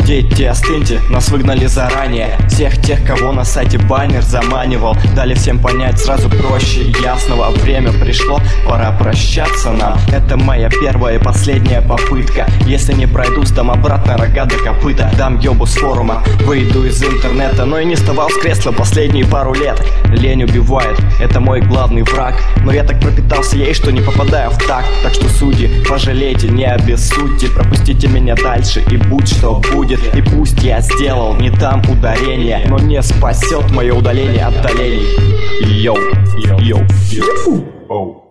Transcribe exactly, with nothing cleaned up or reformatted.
Дети, остыньте, нас выгнали заранее. Всех тех, кого на сайте баннер заманивал, дали всем понять сразу проще и ясного. Время пришло, пора прощаться нам. Это моя первая и последняя попытка. Если не пройду, сдам обратно рога до копыта. Дам ёбу с форума, выйду из интернета. Но и не вставал с кресла последние пару лет. Лень убивает, это мой главный враг. Но я так пропитался ей, что не попадаю в такт. Так что, судьи, пожалейте, не обессудьте. Пропустите меня дальше и будь что будет. И пусть я сделал не там ударение, но не спасет мое удаление от долений. Йоу, йоу, йоу.